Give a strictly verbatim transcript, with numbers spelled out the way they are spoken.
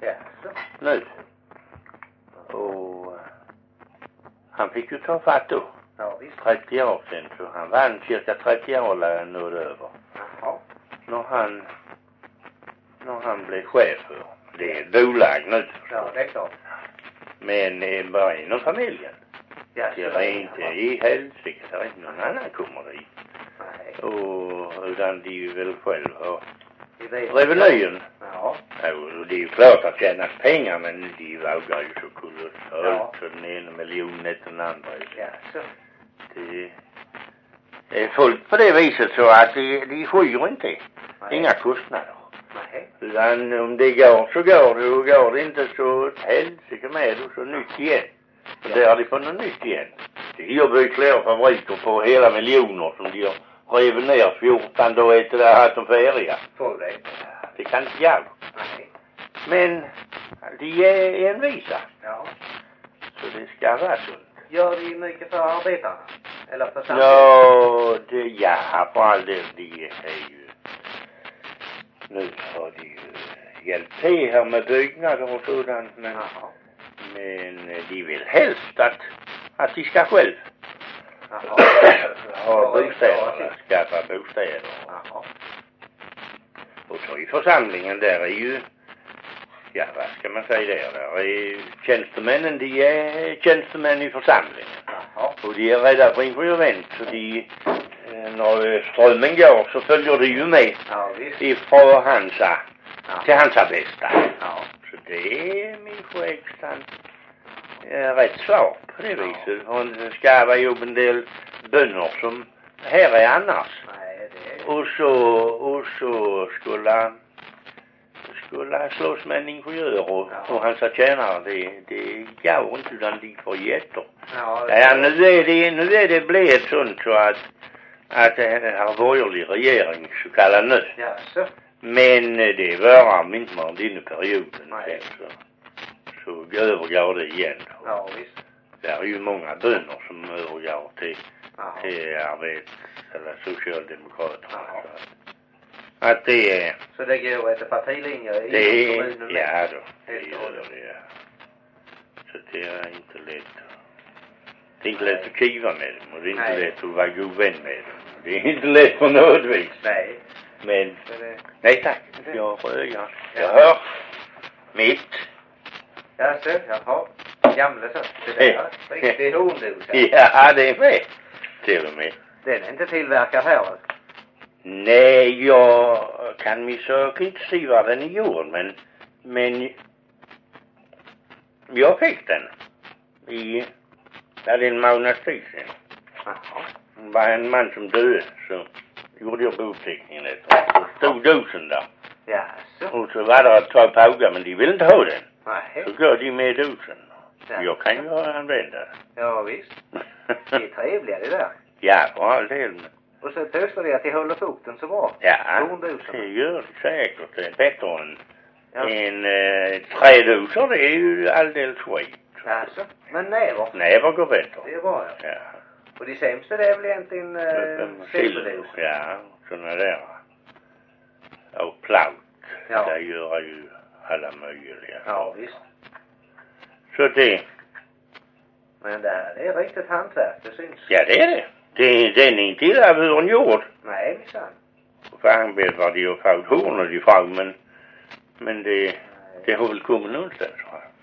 Ja, så. Nu. Och han fick ju ta fatt då. Ja, visst. trettio år sedan, så han vann cirka trettio år när han nådde över. Jaha. När han, när han blev chef för det är ett bolag nu. Ja, det är klart. Men eh, bara inom familjen. Ja, Det är inte i helsike, det är inte någon annan kommer dit. Nej. Och utan de är väl själv har Vi vet. revenyen. Ja. Ja, och det är ju klart att tjänas pengar, men de vågar ju så kolossalt Ja. för den ena miljonen efter den andra. Ja, så. Det är fullt på det viset så att de, de skyr inte. Nej. Inga kostnader. Nej. Utan om det går så går det, och går det inte så helsike med och så nytt igen. Och där har de på något nytt igen. De har byggt flera fabriker på hela miljoner som de har rivit ner fjorton då efter det här som färdiga. Får det. Det kan inte jag. Nej. Men de är envisa. Ja. Så det ska vara sunt. Gör de mycket för arbetarna? Eller för samhället? Ja, det, ja, för all del, de är ju, nu har de ju hjälpt till här med byggnader och sådant, men, Jaha. men de vill helst att, att de ska själv Jaha. ha bostäder, skaffa bostäder. Jaha. Och så i församlingen där är ju, ja vad ska man säga där, där är tjänstemännen, de är tjänstemän i församlingen. Jaha. Och de är rädda för ingenjörment, så de, eh, när strömmen går så följer de ju med Ja, visst. ifrån Hansa Ja. till Hansa bästa. Ja. Så det är min skägstan eh, rätt svar på det viset. Och det ska vara ju en del bönder som här är annars. Nej, det är... Och så, och så skulle skulle slåss med en ingenjör och, Ja. och hans tjänare, det, det går inte utan de får jätter. Ja, det... Ja, nu är det, nu är det blivit sånt så att, att det har borgerlig regering så kallad nu. Ja, så. Men det varar inte med den perioden. Nej. Så, så övergår det igen. Ja, visst. Det är ju många bönder som övergår till, Ja. till arbets- eller socialdemokraterna. Ja. Så att, att det är... Så det går efter partilinjer i Det är, kommunen? ja då, det Helt och gör hållet. det, ja. Så det är inte lätt. Det är inte lätt att kiva med dem och det är inte Nej. lätt att vara god vän med dem. Det är inte lätt på något vis. Nej. Men, Så det... nej tack, jag har ögon. Jag hör mitt. Ja, så. Jaha. Gamle så. Det där. Riktig hondosa. Ja, det är med. Till och med. Den är inte tillverkad här. Alltså. Nej, jag kan mig så inte se vad den är gjord, men, men jag fick den i, där det är en månads tid sedan. Jaha. Det var en man som döde, så gjorde jag bouppteckningen efter. Så stod dosen där. Ja, så. Och så var det ett par pågar, men de ville inte ha den. Nej. Så gav de med dosen. Ja. Jag kan ju använda den. Ja, visst. Det är trevliga det där. Ja, för all del. Och så påstår de att de håller fukten så bra. Ja, Hondosen. det gör det säkert. Det är bättre än Ja. en eh, trädosor. Det är ju alldeles skit. Alltså. Men näver. Näver går bättre. Det är bra, ja. Ja. Och de sämsta det är väl egentligen äh, silverdosor. Ja, sådana där. Och plaut. Ja. Det gör ju alla möjliga. Ja, visst. Så det, Men det här det är riktigt hantverk, det syns. ja det är det. det den är inte illa buren gjord. Nej, minsann. Fan vet vad de har fått hornen ifrån, men, men det, det har väl kommit någonstans.